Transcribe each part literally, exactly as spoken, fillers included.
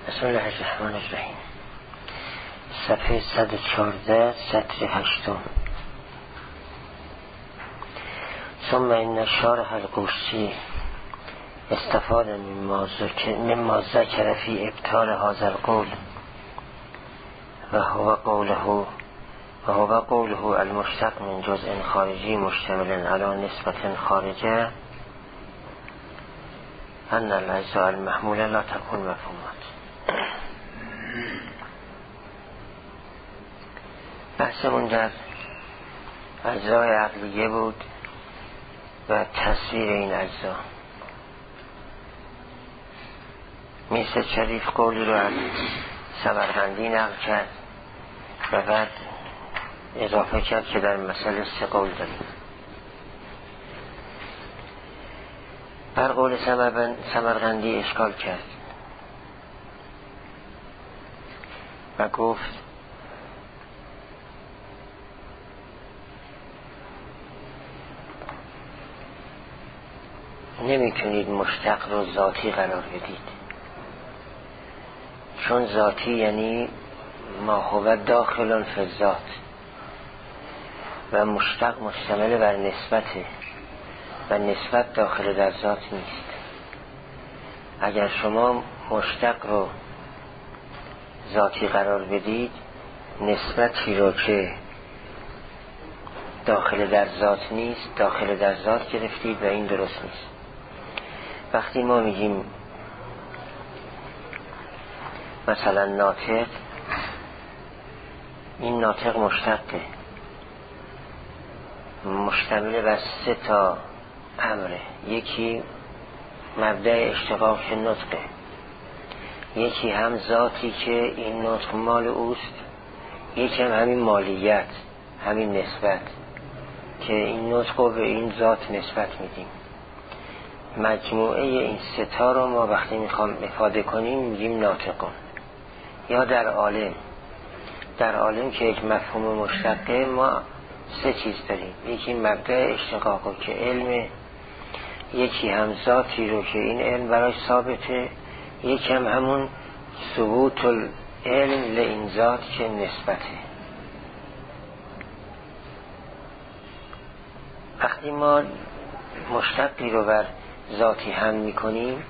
بسم الله الرحمن الرحیم. صفحه صد و چهارده سطر هشتم. ثم ان شارح القوسی استفاد مما ذکر فی ابطال هذا القول و هو قوله و هو قوله المشتق من جزء خارجی مشتمل علی نسبت خارجه ان الاجزاء المحموله لا تكون مفهومات. بحثمون در اجزای عقلیه بود و تصویر این اجزا. میرزا شریف قولی رو از سمرقندی نقل کرد و بعد اضافه کرد که در مسئله سه قول داریم. بر قول سمرقندی اشکال کرد و گفت نمی کنید مشتق رو ذاتی قرار بدید، چون ذاتی یعنی ما هو داخل فی الذات و مشتق مشتمل بر نسبته و نسبت داخل در ذات نیست. اگر شما مشتق رو ذاتی قرار بدید، نسبتی رو که داخل در ذات نیست داخل در ذات گرفتید و این درست نیست. وقتی ما میگیم مثلا ناطق، این ناطق مشتقه، مشتمل بر سه تا امره. یکی مبدأ اشتقاق که نطقه، یکی هم ذاتی که این نطق مال اوست، یکی هم همین مالیت، همین نسبت که این نطق رو به این ذات نسبت میدیم. مجموعه این سه تا رو ما وقتی میخوام افاده کنیم میگیم ناطقون. یا در عالم، در عالم که یک مفهوم مشتقه ما سه چیز داریم. یکی مبدأ اشتقاق رو که علمه، یکی هم ذاتی رو که این علم برای ثابته، یکی هم همون ثبوت العلم لین ذات که نسبته. وقتی ما مشتقی رو بر ذاتی هم میکنیم،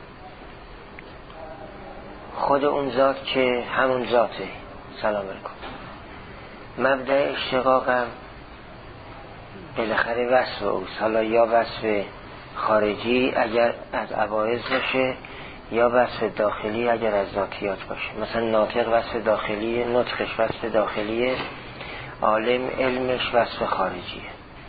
خود اون ذات که همون ذاته، سلام علیکم، مبدأ اشتقاق هم بالاخره وصف اوست. حالا یا وصف خارجی اگر از عوارض باشه، یا وصف داخلی اگر از ذاتیات باشه. مثلا ناطق وصف داخلی، نطقش وصف داخلیه، عالم علمش وصف خارجیه.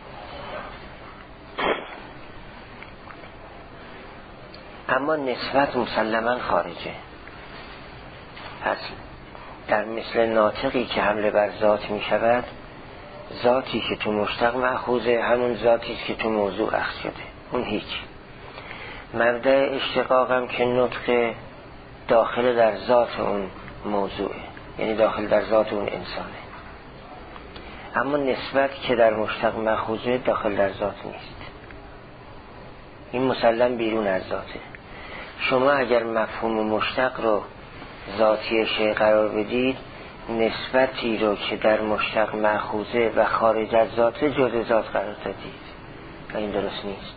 اما نسبت مسلما خارجه. پس در مثل ناطقی که حمله بر ذات می شود، ذاتی که تو مشتق مأخوذه همون ذاتی که تو موضوع اخذ شده، اون هیچ. مبدأ اشتقاقم که نطق داخل در ذات اون موضوعه، یعنی داخل در ذات اون انسانه. اما نسبت که در مشتق مأخوذه داخل در ذات نیست، این مسلم بیرون از ذاته. شما اگر مفهوم مشتق رو ذاتی شیء قرار بدید، نسبتی رو که در مشتق مأخوذه و خارج از ذاته جزء ذات قرار دادید و این درست نیست.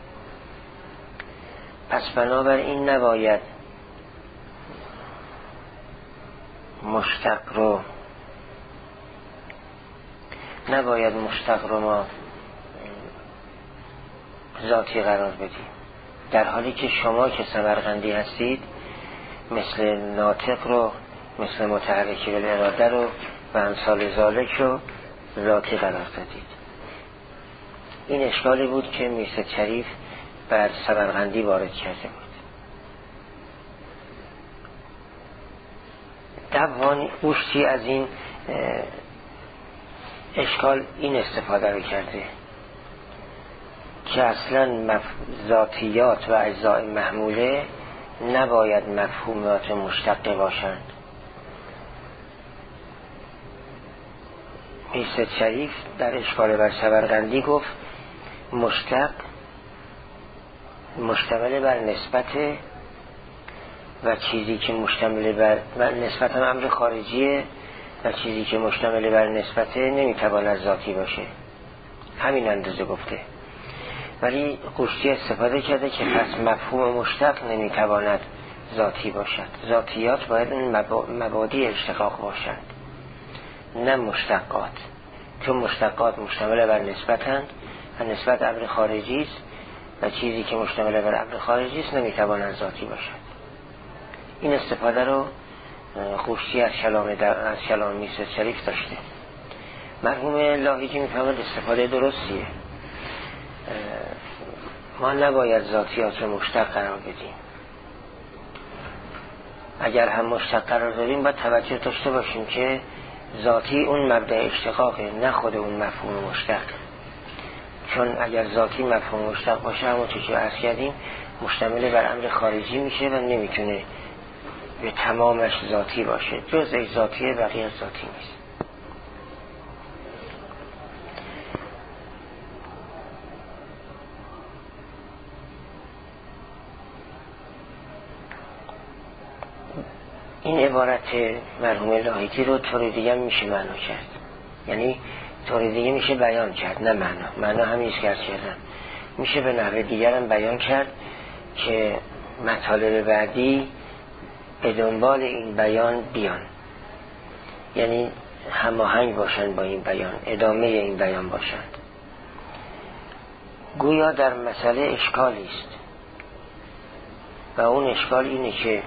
پس بنابراین نباید مشتق رو نباید مشتق رو ما ذاتی قرار بدیم، در حالی که شما که سمرقندی هستید مثل ناطق رو، مثل متحرکی بالاراده رو و امثال ذالک رو ذاتی قرار دادید. این اشکالی بود که میرزا شریف بر سمرقندی وارد کرده بود. دوان اوشتی از این اشکال این استفاده رو کرده که اصلا مف... ذاتیات و اجزای محموله نباید مفهومات مشتقه باشند. میرزا شریف در اشکال بر سمرقندی گفت مشتق مشتمل بر نسبت و چیزی که مشتمل بر نسبت هم امر خارجیه و چیزی که مشتمل بر نسبته نمیتواند ذاتی باشه. همین اندازه گفته. ولی قشتی استفاده کرده که پس مفهوم مشتق نمیتواند ذاتی باشد. ذاتیات باید این مبادی اشتقاق باشند نه مشتقات، چون مشتقات مشتمل بر نسبتند و نسبت امر خارجی است و چیزی که مشتمل بر امر خارجی است نمیتواند ذاتی باشد. این استفاده رو خوشی از کلام در از کلام میسر شریف داشته. مرحوم لاهیجی میفهمد استفاده درستیه. ما نباید ذاتیات رو مشتق قرار بدیم. اگر هم مشتق قرار داریم باید توجه داشته باشیم که ذاتی اون مبدأ اشتقاقه نه خود اون مفهوم مشتق. چون اگر ذاتی مفهوم مشتق باشه همونطور که عرض کردیم مشتمل بر امر خارجی میشه و نمیتونه به تمامش ذاتی باشه. جز ای ذاتیه بقیه ذاتی نیست. این عبارت مرحوم لاهیجی رو طور دیگه میشه معنا کرد، یعنی طور دیگه میشه بیان کرد نه معنا. معنا همیشه کرد کردن میشه به نحو دیگر هم بیان کرد که مطالب بعدی به دنبال این بیان بیان، یعنی هماهنگ باشن با این بیان، ادامه این بیان باشند. گویا در مسئله اشکالی است و اون اشکال اینه که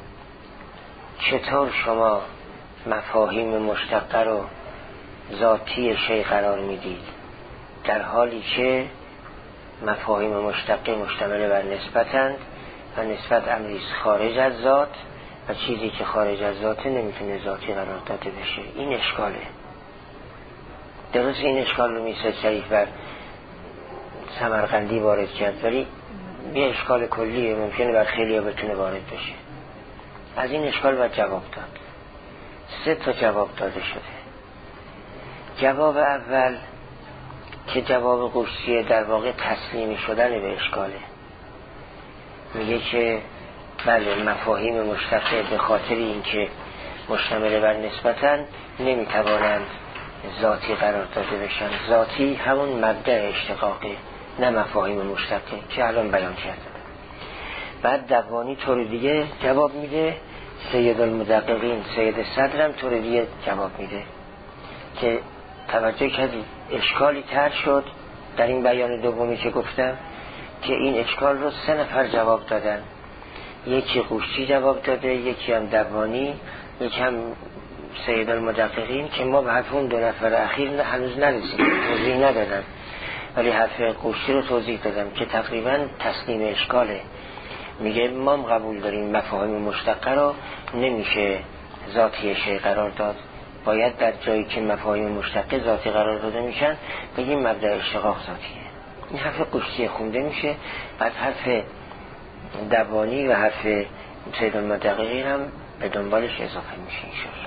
چطور شما مفاهیم مشتقه رو ذاتی شیء قرار میدید در حالی که مفاهیم مشتقه مشتمل بر نسبتند و نسبت امریست خارج از ذات و چیزی که خارج از ذاته نمیتونه ذاتی قرار داده بشه. این اشکاله. درست این اشکال رو میسر شریف بر سمرقندی وارد کرد، ولی یه اشکال کلیه ممکنه بر خیلی ها بتونه وارد بشه. از این اشکال باید جواب داد. سه تا جواب داده شده. جواب اول که جواب قشتیه در واقع تسلیمی شدن به اشکاله. میگه که بله مفاهیم مشتقه به خاطر اینکه مشتمل بر نسبتن نمیتوانند ذاتی قرار داده بشن. ذاتی همون مبدأ اشتقاقه نه مفاهیم مشتقه که الان بیان کردم. بعد دوانی طور دیگه جواب میده، سید المدققین سید صدرم طور دیگه جواب میده که توجه کردید اشکالی تر شد در این بیان دومی که گفتم که این اشکال رو سه نفر جواب دادن. یکی قشتی جواب داده، یکی هم دوانی، یکی هم سید المدققین که ما به حرف اون دو نفر اخیر هنوز نرسیدیم، توضیح ندادم، ولی حرف قشتی رو توضیح دادم که تقریبا تسلیم اشکاله. میگه ما هم قبول داریم مفاهیم مشتقه رو نمیشه ذاتی شیء قرار داد، باید در جایی که مفاهیم مشتقه ذاتی قرار داده میشن بگیم مبدأ اشتقاق ذاتیه. این حرف قشتی خونده میشه، بعد حرف دوانی و حرف سید المدققین هم به دنبالش اضافه میشه انشاءالله.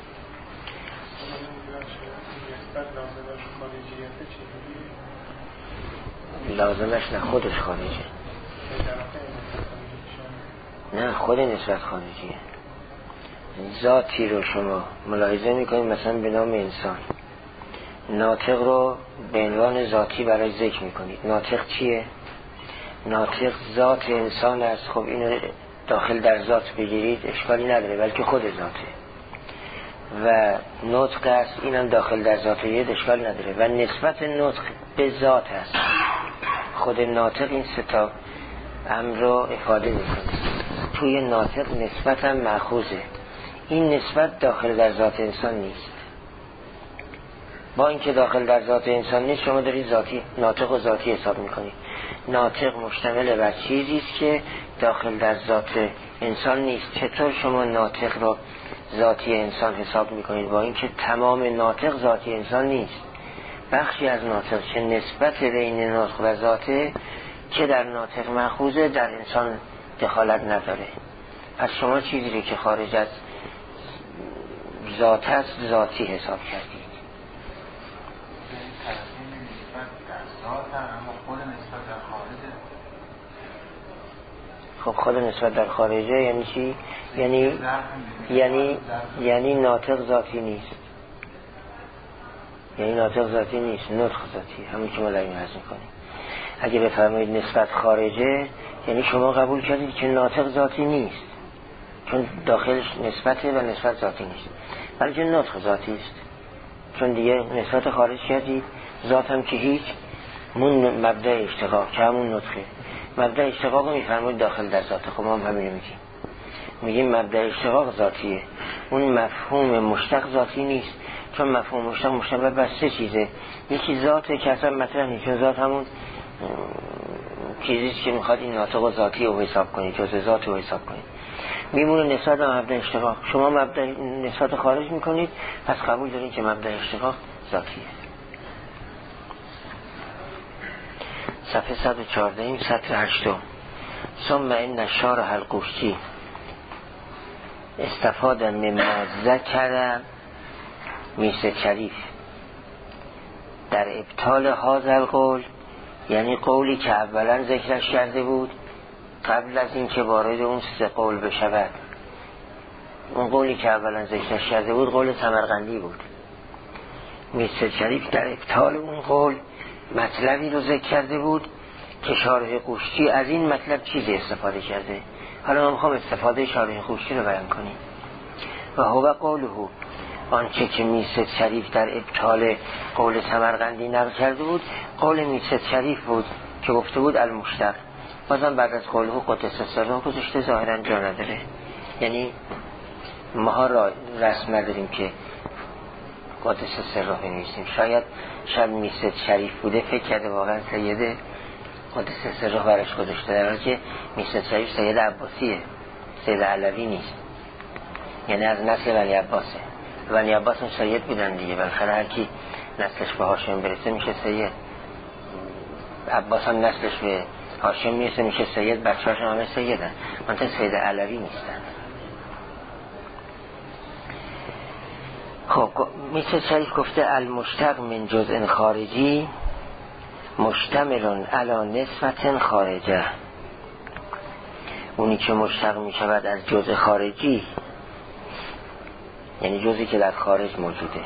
لازمش نه خودش خارجه، نه خود نسبت خارجیه. ذاتی رو شما ملاحظه میکنید مثلا به نام انسان، ناطق رو به عنوان ذاتی برای ذکر میکنید. ناطق چیه؟ ناطق ذات انسان است. خب اینو داخل در ذات بگیرید اشکالی نداره، بلکه خود ذاته. و نطق است، اینم داخل در ذات بگیرید اشکالی نداره و نسبت نطق به ذات است. خود ناطق این سه تا امر رو افاده میکنه. توی ناطق نسبت هم مأخوذه. این نسبت داخل در ذات انسان نیست. با اینکه داخل در ذات انسان نیست شما دارید ذاتی ناطق و ذاتی حساب میکنید. ناطق مشتمل بر چیزی است که داخل در ذات انسان نیست. چطور شما ناطق رو ذاتی انسان حساب میکنید با اینکه تمام ناطق ذاتی انسان نیست؟ بخشی از ناطق که نسبت بین ناطق و ذاته که در ناطق مأخوذه در انسان دخالت نداره. پس شما چیزی رو که خارج از ذات است ذاتی حساب کردید. خب خود نسبت در خارجه یعنی چی؟ یعنی یعنی یعنی ناطق ذاتی نیست، یعنی ناطق ذاتی نیست، نطق ذاتی، همین که ما داریم عرض می‌کنیم. اگه بفرمایید نسبت خارجه یعنی شما قبول کردید که ناطق ذاتی نیست، چون داخلش نسبته و نسبت ذاتی نیست، بلکه نطق ذاتی است. چون دیگه نسبت خارج کردید، ذات هم که هیچ، مون مبدأ اشتقاق که همون نطقه. مبدأ اشتقاق رو میفرمایید داخل در ذاته. خب ما هم همین رو میگیم، میگیم مبدأ اشتقاق ذاتیه، اون مفهوم مشتق ذاتی نیست، چون مفهوم مشتق مشتق بر سه چیزه. یکی ذاته که اصلا مطرح نیست، چون ذات همون چیزیست که میخواد این ناطق ذاتی رو حساب کنید، جزء ذات رو حساب کنید. میمونه نسبت به مبدأ اشتقاق. شما مبدأ نسبت خارج میکنید، پس قبول دارید که مبدأ اشتقاق ذاتیه. صفحه صد و چهارده این سطر هشتم. ثم این الشارح القوشی استفاد مما ذکر میرزا شریف در ابطال هذا القول، یعنی قولی که اولا ذکرش کرده بود قبل از این که وارد اون سه قول بشود. اون قولی که اولا ذکرش کرده بود قول سمرقندی بود. میرزا شریف در ابطال اون قول مطلبی رو ذکر کرده بود که شارح قوشی از این مطلب چیزی استفاده کرده. حالا ما میخوام استفاده شارح قوشی رو بیان کنیم. و هو قوله، آنچه که میرزا شریف در ابطال قول سمرقندی نقل کرده بود قول میرزا شریف بود که گفته بود المشتق. بازم بعد از قوله قدس سره گذاشته، ظاهرا جا نداره، یعنی ما را رسم نداریم که قدس سره بنویسیم. شاید شب میرزا شریف بوده فکر کرده واقعا سید قدس سره برش گذاشته، در حالی که میرزا شریف سید عباسیه، سید علوی نیست، یعنی از نسل بنی عباسه. بنی عباس هم سید بودن دیگه، بالاخره هر کی نسلش به هاشم برسه میشه سید. عباس هم نسلش به هاشم میرسه میشه سید، بچه هاشم همه سیدن، منطقه سید علوی نیستن. خب میرزا شریف گفته المشتق من جزء خارجی مشتمل علی نسبت خارجه، اونی که مشتق میشود از جزء خارجی یعنی جزئی که در خارج موجوده،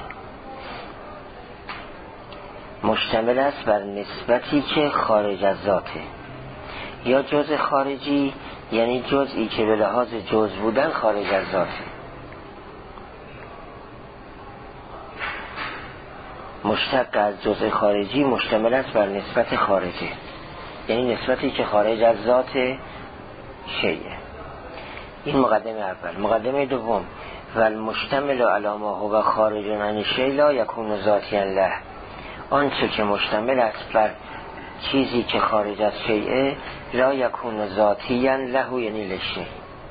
مشتمل است بر نسبتی که خارج از ذاته، یا جزء خارجی یعنی جزئی که به لحاظ جزء بودن خارج از ذاته. مشتق از جزء خارجی مشتمل است بر نسبت خارجه، یعنی نسبتی که خارج از ذات شیء. این مقدمه اول. مقدمه دوم، والمشتمل علی ما هو خارج عن الشیء لا یکون ذاتیا له، آنچه که مشتمل است بر چیزی که خارج از شیء لا یکون ذاتیا له یعنی لشیء.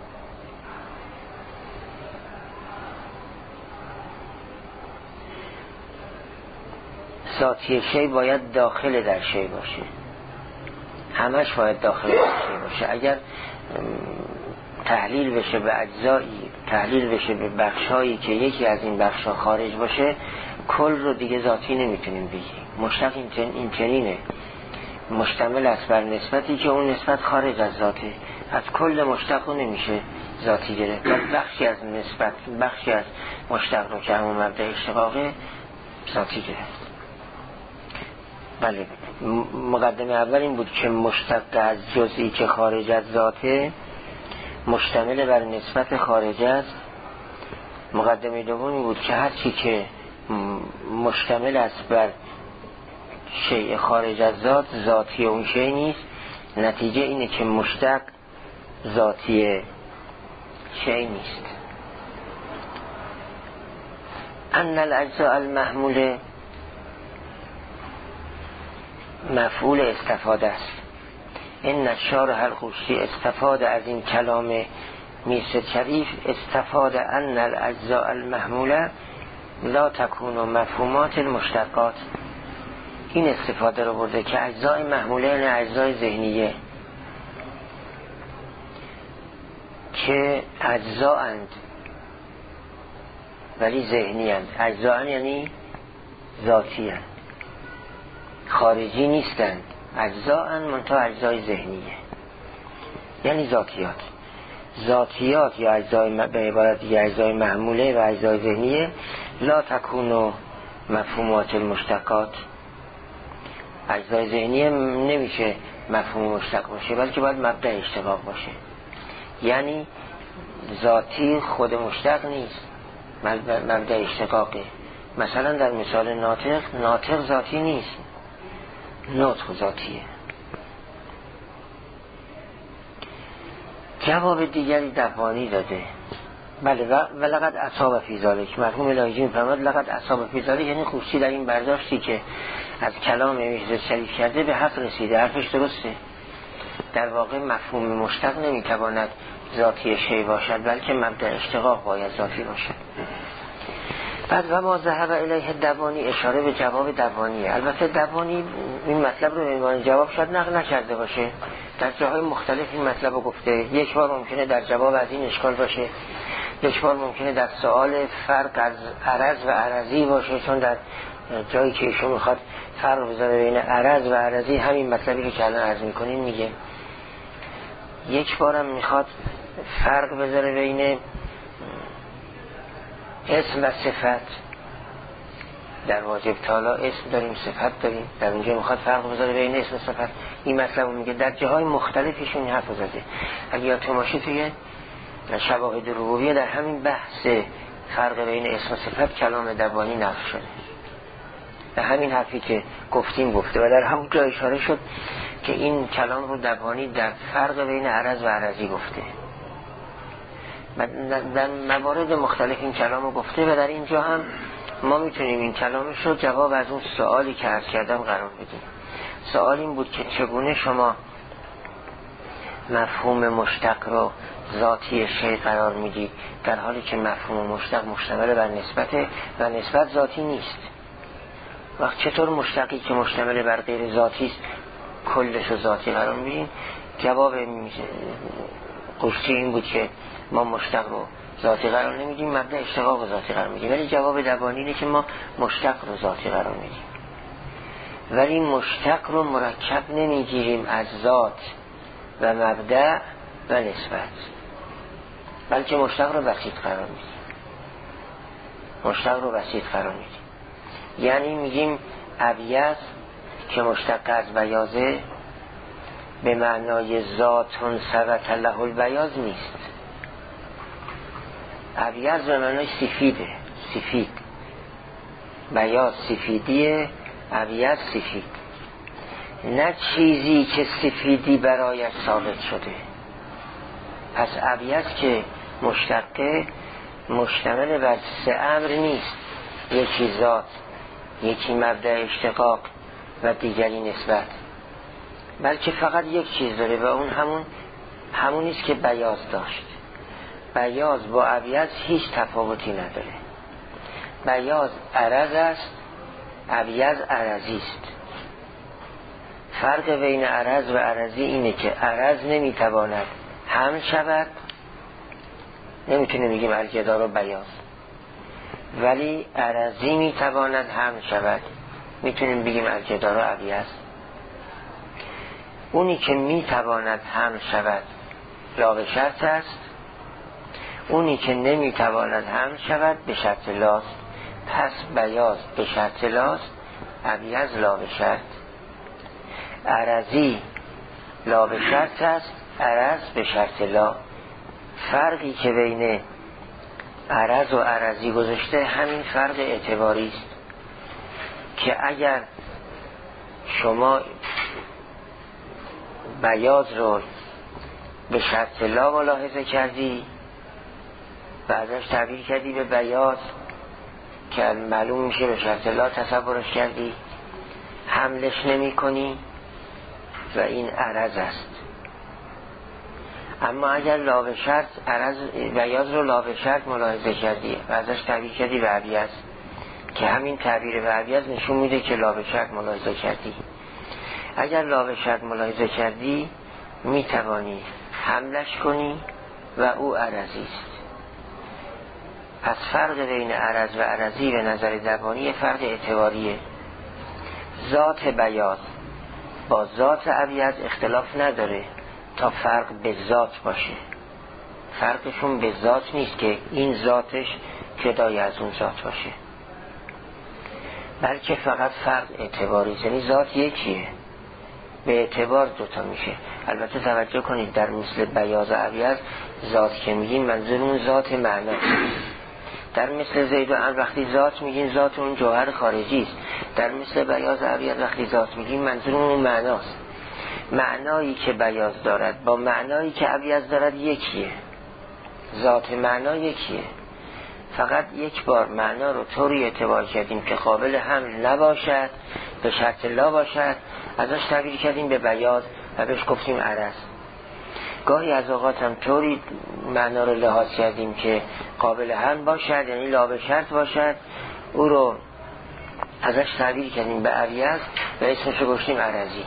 ذاتی شیء باید داخل در شیء باشه، همش باید داخل در شیء باشه. اگر تحلیل بشه به اجزایی، تحلیل بشه به بخشایی که یکی از این بخشا خارج باشه، کل رو دیگه ذاتی نمیتونیم بگیم. مشتق این چنینه، مشتمل است بر نسبتی که اون نسبت خارج از ذاته، از کل مشتق رو نمیشه ذاتی گرفت، بخشی از نسبت، بخشی از مشتق رو که همون مبدأ اشتقاقه ذاتی گرفت. بله، مقدمه اول این بود که مشتق از جزئی که خارج از ذاته مشتمل بر نسبت خارج است. مقدمه دومی بود که هر چی که مشتمل است بر شیء خارج از ذات ذاتی اون شیء نیست. نتیجه اینه که مشتق ذاتی شیء نیست. ان الاجزاء المحموله مفعول استفاده است. این شارح القوشی استفاده از این کلام میرزا شریف، استفاده ان الاجزاء المحموله لا تکون مفهومات المشتقات. این استفاده رو برده که اجزای محموله یعنی اجزای ذهنیه که اجزا اند ولی ذهنی اند. اجزا اند یعنی ذاتی اند، خارجی نیستند. اجزا اند منتها اجزای ذهنیه. یعنی ذاتیات. ذاتیات یا اجزای به عبارت دیگه اجزای معموله و اجزای ذهنیه لا تکون مفهومات المشتقات. اجزای ذهنیه نمیشه مفهوم مشتق باشه، بلکه باید مبدأ اشتقاق باشه. یعنی ذاتی خود مشتق نیست، مبدأ اشتقاقه. مثلا در مثال ناطق، ناطق ذاتی نیست، نطق ذاتیه. جواب دیگری دبانی داده، بله و لقد اصاب فی ذلک، مرحوم الهی میفرماد لقد اصاب فی ذلک، یعنی خوشی در این برداشتی که از کلام میرزا شریف کرده به حق رسیده، حرفش درسته. در واقع مفهوم مشتق نمیتواند ذاتی شی باشد، بلکه مبدأ اشتقاق باید ذاتی باشد. بعد و ما ذهب الیه دبانی، اشاره به جواب دبانیه. البته دبانی این مطلب رو به عنوان جواب شاید نقل نکرده باشه، در جاهای مختلف این مطلب رو گفته. یک بار ممکنه در جواب از این اشکال باشه، یک بار ممکنه در سوال فرق از عرض و عرضی باشه، چون در جایی که ایشون میخواد فرق بذاره بین عرض و عرضی، همین مطلبی که الان عرض میکنیم میگه. یک بارم میخواد فرق بذاره بین اسم و صفت. در واجب تالا اسم داریم، صفت داریم، در اونجا میخواد فرق بذاره بین اسم و صفت. این مطلب میگه در جاهای مختلفیشون این حرف زده. اگه یادتون باشه توی شواهد ربوبیه در همین بحث فرق بین اسم و صفت کلام دبانی نقل شده، در همین حرفی که گفتیم گفته، و در همون جا اشاره شد که این کلام رو دبانی در فرق بین عرض و عرضی گفته. در موارد مختلف این کلام رو گفته و در اینجا هم ما میتونیم این کلامش رو جواب از اون سوالی که عرض کردم قرار بدیم. سوال این بود که چگونه شما مفهوم مشتق رو ذاتی شی قرار میدید، در حالی که مفهوم مشتق مشتمل بر نسبته و نسبت ذاتی نیست. وقت چطور مشتقی که مشتمل بر غیر ذاتی است کلش رو ذاتی قرار میدیم؟ جواب قشتی این بود که ما مشتق رو ذاتی قرار نمیدیم، مبدأ اشتقاق رو ذاتی قرار میدیم. ولی جواب دبانی اینه که ما مشتق رو ذاتی قرار میدیم، ولی مشتق رو مرکب نمیگیریم از ذات و مبدأ و نسبت، بلکه مشتق رو بسیط قرار میدیم. مشتق رو بسیط قرار میدیم یعنی میگیم ابیض که مشتق از بیاضه به معنای ذاتون ثبت له البیاض نیست. ابیض به معنای سفیده، سفید، بیاض سفیدیه، ابیض سفید، نه چیزی که سفیدی برایش ثابت شده. پس ابیض که مشتقه مشتمل بر سه امر نیست، یکی ذات، یکی مبدأ اشتقاق و دیگری نسبت، بلکه فقط یک چیز داره و اون همون همونیست که بیاض داشت. بیاض با ابیض هیچ تفاوتی نداره. بیاض عرض است، ابیض عرضی است. فرق بین عرض و عرضی اینه که عرض نمیتواند هم شود، نمیتونه بگیم الجدار و بیاض، ولی عرضی میتواند هم شود، میتونیم بگیم الجدار و ابیض. اونی که میتواند هم شود لا به شرط است، اونی که نمیتواند هم شود به شرط لاست. پس بیاض به شرط لاست، ابیض لا به شرط. عرضی لا به شرط است، عرض به شرط لا. فرقی که بین عرض و عرضی گذاشته همین فرق اعتباری است که اگر شما بیاض رو به شرط لا ملاحظه کردی و ازش تعبیر کردی به بیاض که معلوم میشه به شرط لا تصورش کردی، حملش نمی کنی و این عرض است. اما اگر لا به شرط عرض بیاض رو لا به شرط ملاحظه کردی و ازش تعبیر کردی به ابیض که همین تعبیر به ابیض نشون میده که لا به شرط ملاحظه کردی. اگر لا به شرط ملاحظه کردی میتوانی حملش کنی و او عرضی است. پس فرق بین عرض و عرضی به نظر دبانی فرق اعتباریه. ذات بیاض با ذات ابیض اختلاف نداره، تا فرق به ذات باشه. فرقشون به ذات نیست که این ذاتش جدای از اون ذات باشه، بلکه فقط فرق اعتباری، یعنی ذات یکیه، به اعتبار دوتا میشه. البته توجه کنید در مثل بیاض و ابیض ذات که میگیم منظور اون ذات معناست. در مثل زید و عمرو وقتی ذات میگین ذات اون جوهر خارجی است. در مثل بیاض و ابیض وقتی ذات میگیم منظور اون معناست. معنایی که بیاض دارد با معنایی که ابیض دارد یکیه، ذات معنا یکیه. فقط یک بار معنا رو طوری اعتبار کردیم که قابل حمل نباشد، به شرط لا باشد، ازش تعبیر کردیم به بیاض و بهش گفتیم عرض. گاهی از اوقات هم طوری معنا رو لحاظ کردیم که قابل حمل باشد، یعنی لا به شرط باشد، او رو ازش تعبیر کردیم به ابیض و اسمش رو گفتیم عرضی.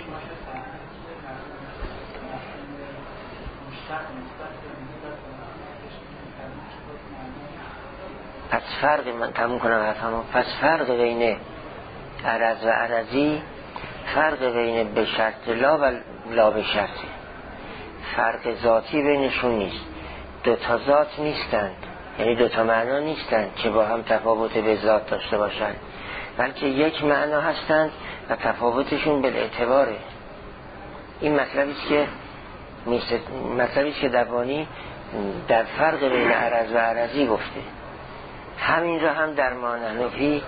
پس فرق من تموم کنم حرفمو. پس فرق بین عرض و عرضی فرق بین به شرط لا و لا به شرطه. فرق ذاتی بینشون نیست. دو تا ذات نیستند، یعنی دو تا معنا نیستند که با هم تفاوت به ذات داشته باشند، بلکه یک معنا هستند و تفاوتشون به اعتباره. این مطلبی است که مطلبی است که دبانی در فرق بین عرض و عرضی گفته. همین را هم در ما نحنفی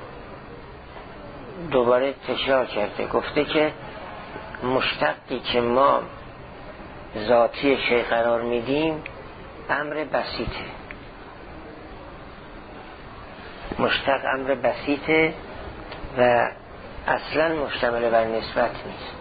دوباره تکرار کرده، گفته که مشتقی که ما ذاتی شیء قرار میدیم امر بسیطه. مشتق امر بسیطه و اصلا مشتمل بر نسبت نیست.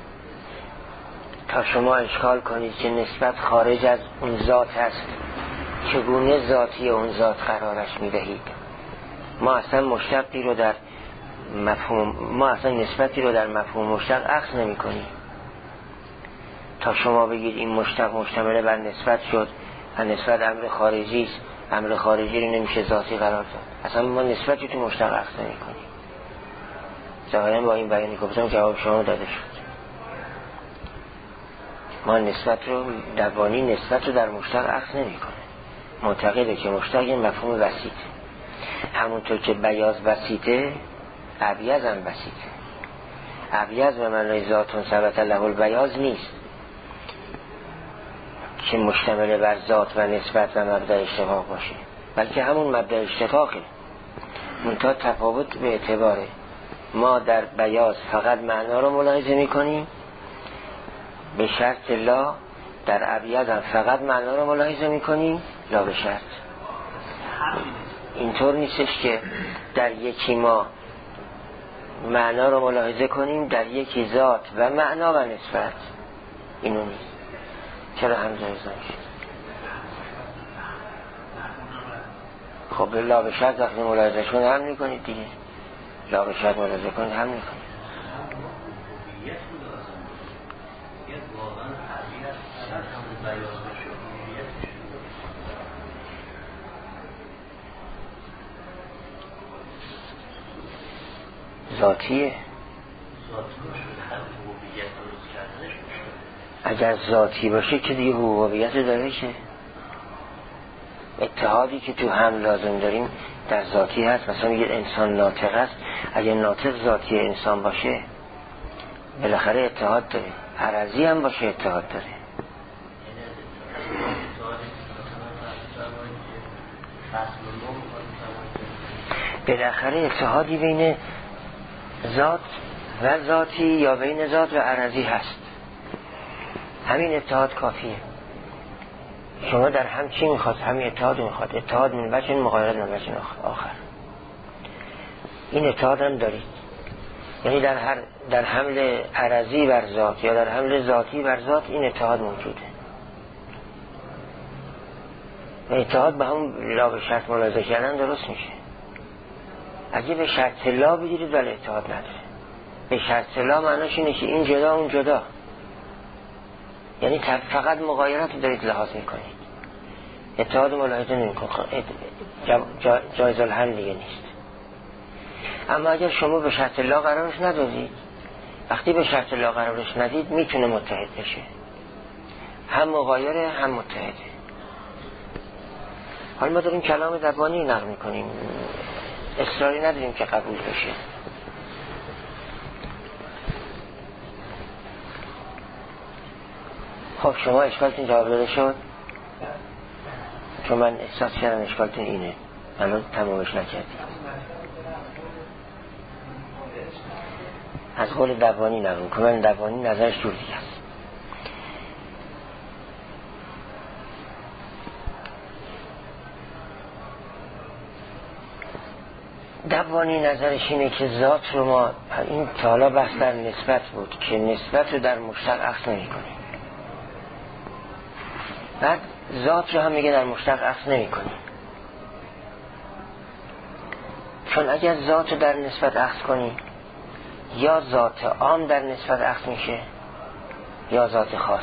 تا شما اشکال کنید که نسبت خارج از اون ذات هست، چگونه ذاتی اون ذات قرارش میدهید؟ ما اصلا مشتقی رو در مفهوم ما اصلا نسبتی رو در مفهوم مشتق اخذ نمی کنیم. تا شما بگید این مشتق مشتمل بر نسبت شد و نسبت امر خارجی است، امر خارجی رو نمیشه ذاتی قرار داد. اصلا ما نسبتی تو مشتق اخذ نمی کنیم. ظاهرا با این بیانی گفتم جواب شما داده شد. ما نسبت رو دبانی نسبت رو در مشتق اخذ نمی کنه. معتقده که مشتق یه مفهوم وسیطه. همونطور که بیاض وسیطه، ابیض هم وسیطه. ابیض به معنای ذاتون ثبت له البیاض نیست که مشتمل بر ذات و نسبت و مبدأ اشتقاق باشه، بلکه همون مبدأ اشتقاقه، منتها تفاوت به اعتباره. ما در بیاض فقط معنا رو ملاحظه میکنیم، به شرط لا. در ابیض هم فقط معنا رو ملاحظه میکنیم، لا به شرط. اینطور نیستش که در یکی ما معنا رو ملاحظه کنیم، در یکی ذات و معنا و نسبت. اینو نیست. چرا هم جایز نمیشه؟ خب لا به شرط وقتی ملاحظه کنید هم میکنید دیگه. لا به شرط ملاحظه کنید هم میکنید. ذاتیه. اگر ذاتی باشه که دیگه ربوبیت داره، که اتحادی که تو هم لازم داریم در ذاتی هست. مثلا میگه انسان ناطق است، اگر ناطق ذاتی انسان باشه بالاخره اتحاد داره. عرضی هم باشه اتحاد داره. بالاخره اتحادی بین ذات و ذاتی یا بین ذات و عرضی هست. همین اتحاد کافیه. شما در هم چی میخواد؟ همین اتحاد میخواد. اتحاد من وجه مغایرت من وجه آخر. این اتحاد هم دارید. یعنی در هر در حمل عرضی بر ذات یا در حمل ذاتی بر ذات این اتحاد موجوده. و اتحاد به هم لا به شرط ملاحظه کردن درست میشه. اگه به شرط لا بگیرید ولی اتحاد نداره. به شرط لا معناش اینه که این جدا اون جدا، یعنی فقط مغایرت رو دارید لحاظ میکنید، اتحاد ملاحظه نمیکنید. جا جایز الحل دیگه نیست. اما اگر شما به شرط لا قرارش ندادید، وقتی به شرط لا قرارش ندید میتونه متحد بشه. هم مغایره هم متحده. حالا ما داریم کلام ربانی نقل میکنیم، اصراری نداریم که قبول بشه. خب شما اشکالتون جواب داده شد؟ چون من احساس کردم اشکالتون اینه، الان تمامش نکردیم. از قول دوانی نقل میکنم، من دوانی نظرش جور دیگه است. دوانی نظرش اینه که ذات رو ما، این تا حالا بحث در نسبت بود که نسبت رو در مشتق اخذ نمی کنیم، بعد ذات رو هم میگه در مشتق اخذ نمی کنیم، چون اگر ذات رو در نسبت اخذ کنیم یا ذات عام در نسبت اخذ میشه یا ذات خاص.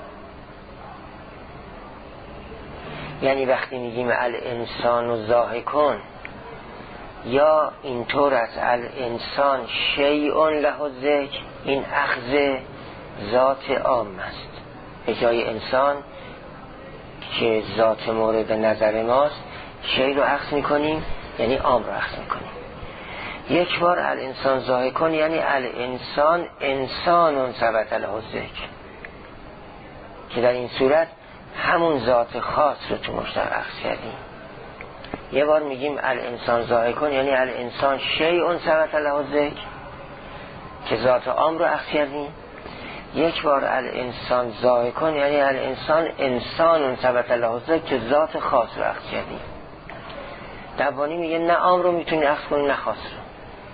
یعنی وقتی میگیم الانسان و ضاحکون، یا اینطور از الانسان شیء له ذکر، این اخذ ذات عام است. به جای انسان که ذات مورد نظر ماست، شیء رو اخذ میکنیم یعنی عام رو اخذ میکنیم. یک بار الانسان ضاحکون یعنی الانسان انسان ثبت له ذکر، که در این صورت همون ذات خاص رو تو مشتق اخذ کردیم. یه بار میگیم الانسان ضاحکون یعنی الانسان شیء ثبت له ذکر، که ذات عام رو اخذ کردیم. یک بار الانسان ضاحکون یعنی الانسان انسان ثبت له ذکر، که ذات خاص رو اخذ کردیم. دوانی میگه نه عام رو میتونی اخذ کنی نه خاص رو،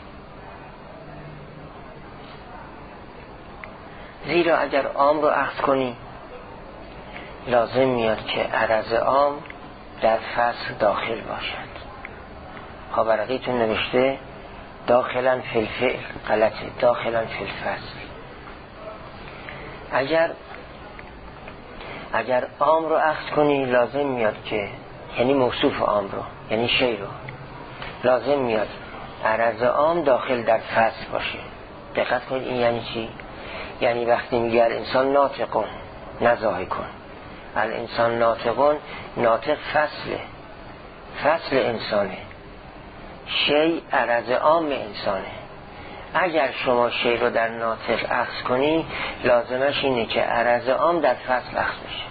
زیرا اگر عام رو اخذ کنی لازم میاد که عرض عام در فصل داخل باشد. خاورقیتون نوشته داخلا فی الفعل، غلطه، داخلا فی الفصل. اگر اگر عام رو اخذ کنی لازم میاد که، یعنی موصوف عام رو یعنی شی رو، لازم میاد عرض عام داخل در فصل باشه. دقت کنید این یعنی چی؟ یعنی وقتی میگه الانسان ناطقون نه ضاحکون، الانسان ناطقون، ناطق فصله، فصل انسانه، شی عرض عام انسانه. اگر شما شی رو در ناطق اخذ کنی لازمش اینه که عرض عام در فصل اخذ میشه،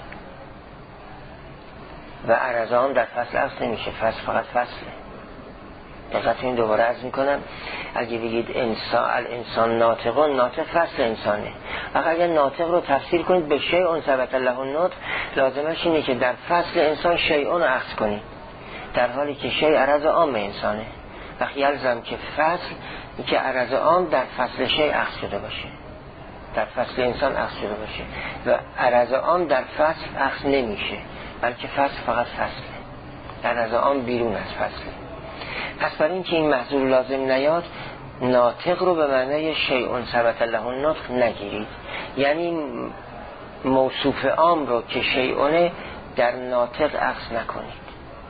و عرض عام در فصل اخذ نمیشه، فصل فقط فصله. دقت این دوباره عرض میکنم، اگه بگید انسان الانسان ناطقون، ناطق فصل انسانه. اگر ناطق رو تفسیر کنید به شیء ثبت له النطق، لازمش اینه که در فصل انسان شیء رو اخذ کنید، در حالی که شیء عرض عام انسانه. وقتی یلزم که فصل که عرض عام در فصل شیء اخذ شده باشه، در فصل انسان اخذ شده باشه، و عرض عام در فصل اخذ نمیشه، بلکه فصل فقط فصله، عرض عام بیرون از فصله. پس برای این که این محظور لازم نیاد، ناطق رو به معنی شیء ثبت له النطق نگیرید، یعنی موصوف عام رو که شیء در ناطق اخذ نکنید.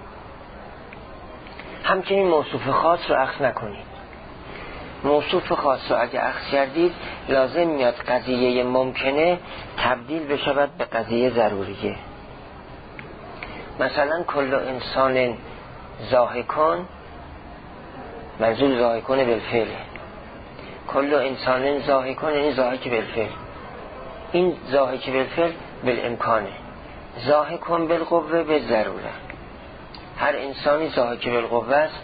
همچنین موصوف خاص رو اخذ نکنید. موصوف خاص رو اگه اخذ کردید لازم میاد قضیه ممکنه تبدیل بشود به قضیه ضروریه. مثلا کل انسان ضاحکون، منظور ضاحکون بالفعل، کل انسان ضاحکون یعنی ضاحک بالفعل. این ضاحک بالفعل بالامکانه، ضاحکون بالقوه بالضروره. هر انسانی ضاحک بالقوه است،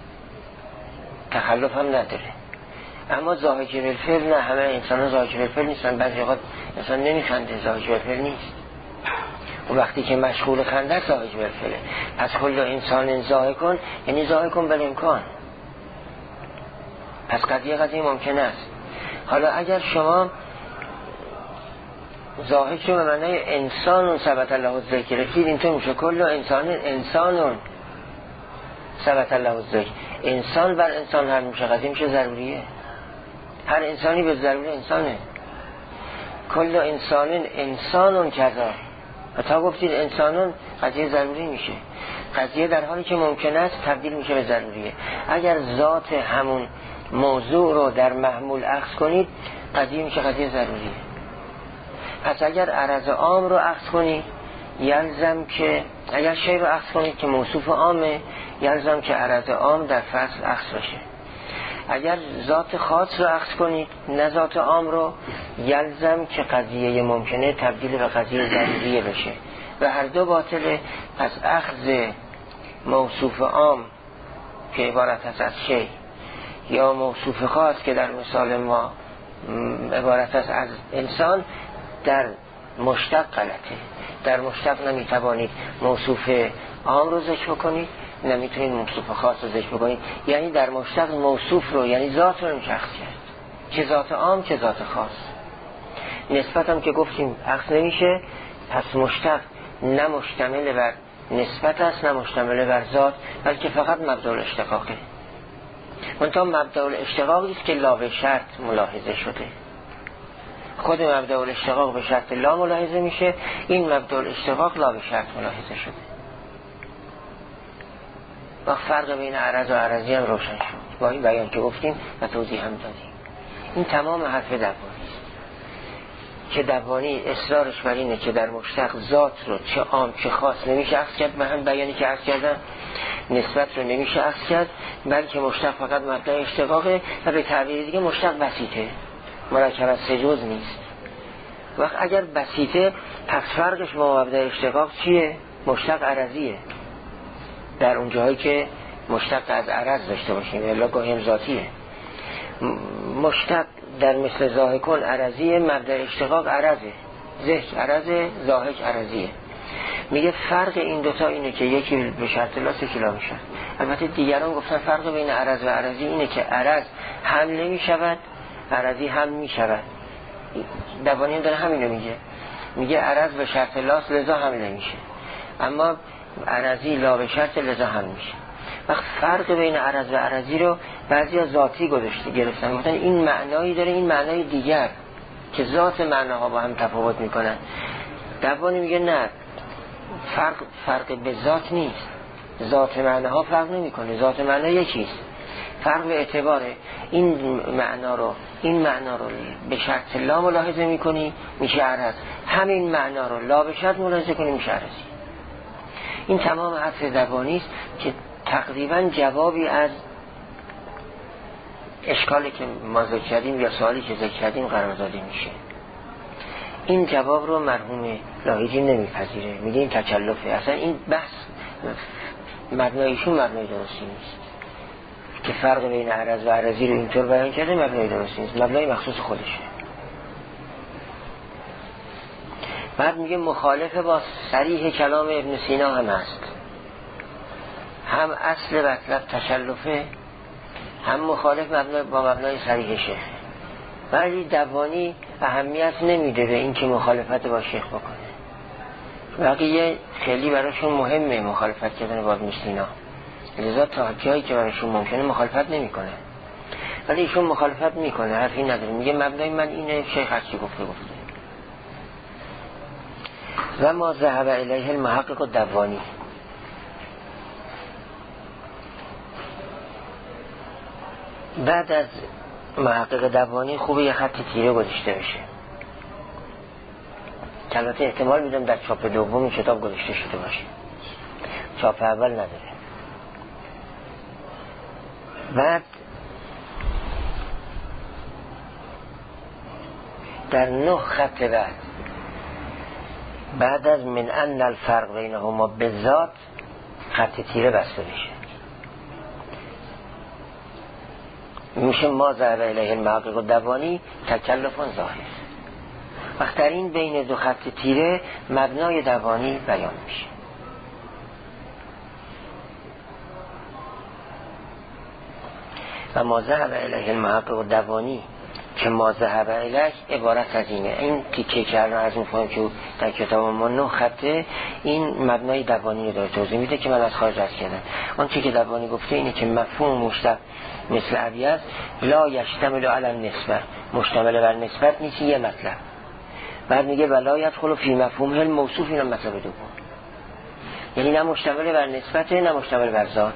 تخلف هم نداره. اما ضاحک بالفعل نه، همه انسان ها ضاحک بالفعل نیستن. بعضی اوقات انسان نمیخنده، ضاحک بالفعل نیست، و وقتی که مشغول خنده ضاحک بالفعله. پس کل انسان ضاحکون یعنی ضاحکون بالامکان، پس قضیه قضیه ممکن است. حالا اگر شما ضاحک رو به معنی انسان ثبت له ذکر رسید، اینطور میشه کل انسان انسان ثبت له ذکر. انسان بر انسان هر میشه، قضیه میشه ضروریه، هر انسانی به ضروری انسانه. کل انسان انسان کذا، و تا گفتید انسانون قضیه ضروری میشه. قضیه در حالی که ممکن است تبدیل میشه به ضروریه. اگر ذات همون موضوع رو در محمول اخذ کنید قضیه میشه قضیه ضروریه. پس اگر عرض عام رو اخذ کنید یلزم که اگر شی رو اخذ کنید که موصوف عامه یلزم که عرض عام در فصل اخذ بشه. اگر ذات خاص رو اخذ کنید نه ذات عام رو یلزم که قضیه ممکنه تبدیل به قضیه ضروریه بشه و هر دو باطله. پس اخذ موصوف عام که عبارت است از شی یا موصوف خاص که در مثال ما عبارت است از انسان در مشتق غلطه. در مشتق نمیتوانید موصوف عام رو ذکر کنید نمیتونید موصوف خاص رو ذکر کنید. یعنی در مشتق موصوف رو یعنی ذات رو نمیشه اخذ کرد، چه ذات عام چه ذات خاص. نسبت هم که گفتیم اخذ نمیشه. پس مشتق نه مشتمل بر نسبت است نه مشتمل بر ذات بلکه فقط مبدأ الاشتقاقه. منتها مبدأ الاشتقاقی است که لا به شرط ملاحظه شده. خود مبدأ الاشتقاق به شرط لا ملاحظه میشه، این مبدأ الاشتقاق لا به شرط ملاحظه شده. و فرق بین عرض و عرضی هم روشن شد با این بیان که گفتیم و توضیح هم دادیم. این تمام حرف دبانی است که دبانی اصرارش بر اینه که در مشتق ذات رو چه عام چه خاص نمیشه اخذ کرد. من هم بیانی که عرض کردم نسبت رو نمیشه اخذ کرد بلکه مشتق فقط مبدأ اشتقاقه و به تعبیر دیگه مشتق بسیطه، مرکب از سه جزء نیست. وقت اگر بسیطه پس فرقش با مبدأ اشتقاق چیه؟ مشتق عرضیه در اون جایی که مشتق از عرض داشته باشیم الا گاهی هم ذاتیه. مشتق در مثل ضاحکون عرضیه، مبدأ اشتقاق عرضه، ذهک عرضه، ضاحک عرضیه. میگه فرق این دوتا اینه که یکی به شرط لا سه کلا میشه. البته دیگران گفتن فرق بین عرض و عرضی اینه که عرض هم نمیشود عرضی هم میشود. دبانی داره همینو میگه، میگه عرض به شرط لاست لذا هم نمیشه، اما عرضی لا به شرط لذا هم میشه. وقت فرق بین عرض و عرضی رو بعضی از ذاتی گذاشته گرفتن، گفتن این معنایی داره این معنای دیگر که ذات معناها با هم تفاوت میکنن. دبانی میگه نه، فرق فرق به ذات نیست، ذات معناها فرق نمیکنه، ذات معنا یکیست. فرق به اعتبار این معنا رو این معنا رو به شرط لا ملاحظه میکنی میشه عرض، همین معنا رو لا به شرط ملاحظه کنی میشه عرضی. این تمام حرف دبانی است که تقریبا جوابی از اشکالی که ما ذکر کردیم یا سوالی که ذکر کردیم قرار داده میشه. این جواب رو مرحوم لاهیجی نمیپذیره، میگه این تکلفه. اصلا این بحث مبنایشون مبنای درستی نیست که فرق بین عرض و عرضی رو اینطور بیان کرده، مبنای درستی نیست، مبنای مخصوص خودشه. بعد میگه مخالف با صریح کلام ابن سینا هم است، هم اصل مطلب تکلفه هم مخالف مبنای با مبنای صریحشه. ولی دبانی اهمیت نمیده به این که مخالفت با شیخ بکنه، بقیه خیلی براشون مهمه مخالفت کردن با ابن سینا، لذا تا جایی که براشون ممکنه مخالفت نمیکنه. ولی ایشون مخالفت میکنه، حرفی نداره، میگه مبنای من اینه، شیخ هرچی گفته گفته. و ما ذهب الیه المحقق و دبانی. بعد از محقق دبانی خوبه یه خط تیره گذاشته بشه، که البته احتمال میدم در چاپ دوم این کتاب گذاشته شده باشه، چاپ اول نداره. بعد در نه خط بعد بعد از من ان الفرق بینهما بالذات خط تیره بسته بشه، میشه ما ذهب الیه المحقق و دبانی تکلفون ظاهر. وقت در این بین دو خط تیره مبنای دبانی بیان میشه. و ما ذهب الیه المحقق و دبانی که ما ذهب الیه عبارت از اینه، این تیکه که الان از میفهمم که در کتاب ما نه خطه، این مبنای دبانی رو داره توضیح میده که من از خارج از کردم. آن چی که دبانی گفته اینه که مفهوم مشتق مثل ابیض لا یشتمل علی النسبه، مشتمل بر نسبت نیست، یه مطلب. بعد میگه ولا یدخل فی مفهوم هل موصوف، اینم مطلب دوم، یعنی نه مشتمل بر نسبته نه مشتمل بر ذات،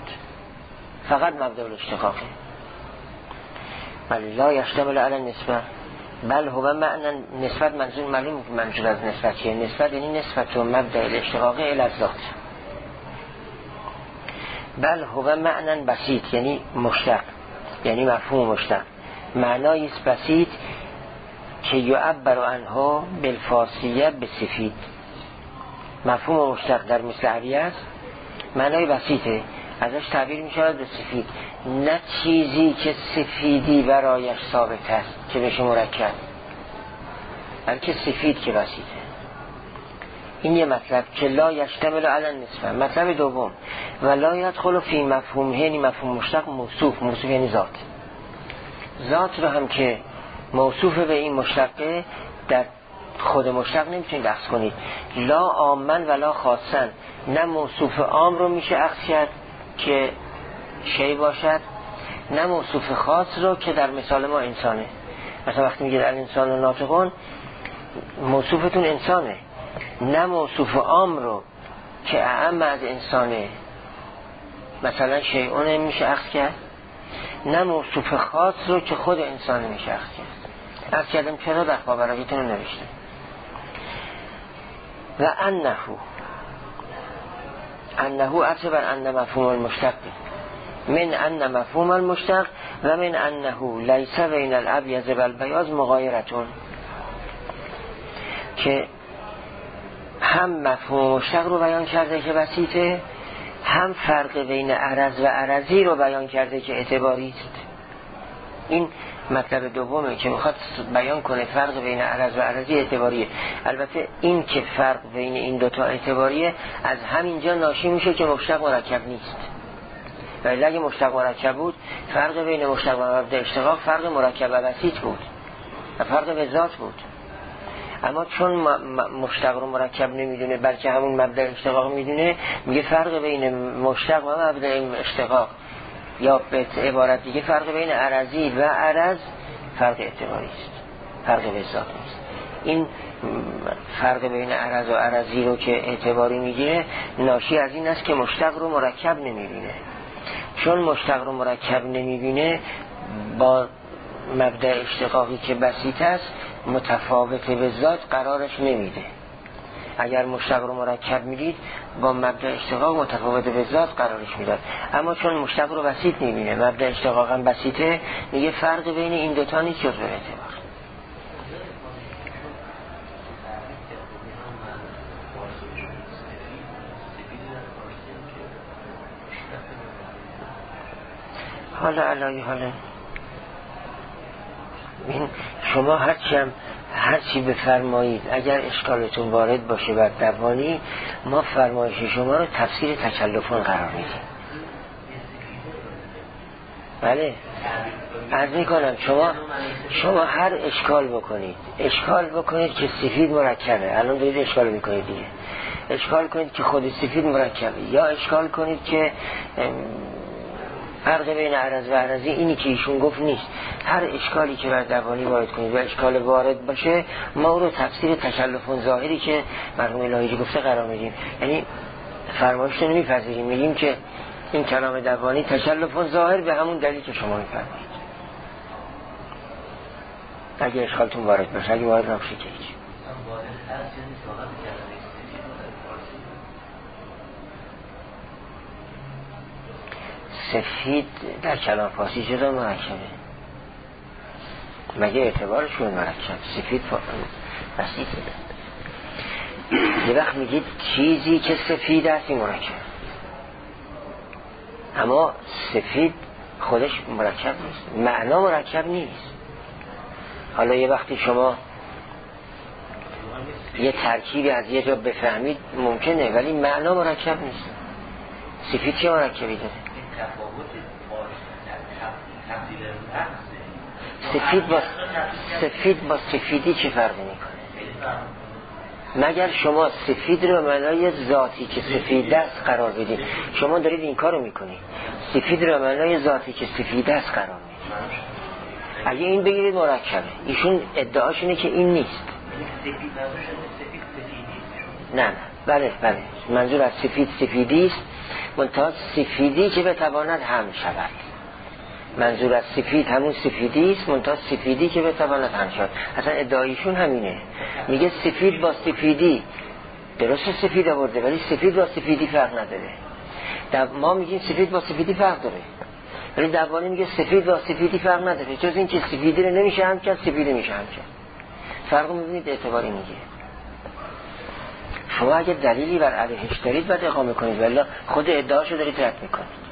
فقط مبدأ الاشتقاقه. ولی لا یشتمل علی النسبه بل هو معنی نسبت منظور معلوم منظور از نسبت چیه؟ نسبت یعنی نسبت و مبدأ الاشتقاق الی الذات. بل هو معنی بسیط یعنی مشتق، یعنی مفهوم مشتق، معنایی است بسیط که یعبر عنه بالفارسیه بسفید. مفهوم مشتق در مثل عربی است، معنای بسیطه، ازش تعبیر می شود به سفید، نه چیزی که سفیدی برایش ثابت است که بشه مرکب، بلکه سفید که بسیطه. این یه مطلب که لا یشتمل علی النسبه. مطلب دوم و لا یدخل فی مفهوم، یعنی مفهوم مشتق موصوف، موصوف یعنی ذات. ذات رو هم که موصوف به این مشتقه در خود مشتق نمیتونید اخذ کنید. لا عامن ولا خاصن، نه موصوف عام رو میشه اخذ کرد که شی باشد، نه موصوف خاص رو که در مثال ما انسانه. مثلا وقتی میگید الانسان و ناطقون، موصوفتون انسانه، نه موصوف عام رو که اعم از انسانه مثلا شیعون میشه اخذ کرد، نه موصوف خاص رو که خود انسانه میشه اخذ کرد. اخذ کردم چرا در خبرایتون رو نوشته. و انه انه عطف بر ان مفهوم المشتق، من ان مفهوم المشتق و من انه لیس بین الابیض و البیاض مغایرتون، که هم مفهوم مشتق رو بیان کرده که بسیطه، هم فرق بین عرض و عرضی رو بیان کرده که اعتباری است. این مطلب دومه که میخواد بیان کنه فرق بین عرض و عرضی اعتباریه. البته این که فرق بین این دوتا اعتباریه از همینجا ناشی میشه که مشتق مرکب نیست. ولی اگه مشتق مرکب بود، فرق بین مشتق و مبدأ اشتقاق فرق مرکب و بسیط بود و فرق به ذات بود. اما چون مشتق رو مرکب نمیدونه بلکه همون مبدأ اشتقاق میدونه، میگه فرق بین مشتق و مبدأ اشتقاق، یا به عبارت دیگه فرق بین عرضی و عرض فرق اعتباری است، فرق به ذات نیست. این فرق بین عرض و عرضی رو که اعتباری میگیره ناشی از این است که مشتق رو مرکب نمیبینه. چون مشتق رو مرکب نمیبینه، با مبدأ اشتقاقی که بسیط است متفاوت به ذات قرارش نمیده. اگر مشتق رو مرکب میدید با مبدأ اشتقاق متفاوت به ذات قرارش میداد. اما چون مشتق رو بسیط نمیبینه، مبدأ اشتقاق هم بسیطه، میگه فرق بین این دوتا نیست جز به اعتبار. حالا علایی حالا این شما هرچی هم هرچی بفرمایید اگر اشکالتون وارد باشه بر دوانی، ما فرمایش شما رو تفسیر تکلفون قرار میدیم. بله عرض میکنم شما شما هر اشکال بکنید اشکال بکنید که سفید مرکبه، الان دارید اشکال میکنید دیگه، اشکال کنید که خود سفید مرکبه، یا اشکال کنید که فرق بین عرض و عرضی اینی که ایشون گفت نیست. هر اشکالی که بر دوانی وارد کنید و اشکال وارد باشه، ما او رو تفسیر تکلفون ظاهری که مرحوم الهی گفته قرار میدیم. یعنی فرمایش رو نمیپذیریم، میگیم که این کلام دوانی تکلفون ظاهر به همون دلیل که شما میفرمایید. اگه اشکالتون وارد باشه، اگه وارد نباشه که هیچ. سفید در کلام فارسی چرا مرکبه؟ مگه اعتبارشون مرکب؟ سفید بسیطه. یه وقت میگید چیزی که سفید است این مرکب، اما سفید خودش مرکب نیست، معنا مرکب نیست. حالا یه وقتی شما یه ترکیبی از یه جا بفهمید ممکنه، ولی معنا مرکب نیست. سفید چه مرکبی داره؟ سفید با سفید با سفیدی چه فرقی میکنه؟ مگر شما سفید رو معنای ذاتی که سفید است قرار بدید؟ شما دارید این کارو میکنید، سفید رو معنای ذاتی که سفید است قرار میدید. اگه این بگیرید مرکبه. ایشون ادعاش اینه که این نیست. نه نه بله بله منظور از سفید سفیدی است، منتها سفیدی که بتواند هم شود. منظور از سفید همون سفیدی است، منتها سفیدی که بتواند هم شد. اصلا ادعایشون همینه، میگه سفید با سفیدی، درست سفید آورده ولی سفید با سفیدی فرق نداره. ما میگیم سفید با سفیدی فرق داره، ولی دوانی میگه سفید با سفیدی فرق نداره، جز این که سفیدی رو نمیشه هم کرد، سفیدی میشه هم کرد. فرق میبینید اعتباری میگه. شما اگه دلیلی بر علیهش دارید باید اقامه کنید، ولی خود ادعاشو دارید رد میکنید.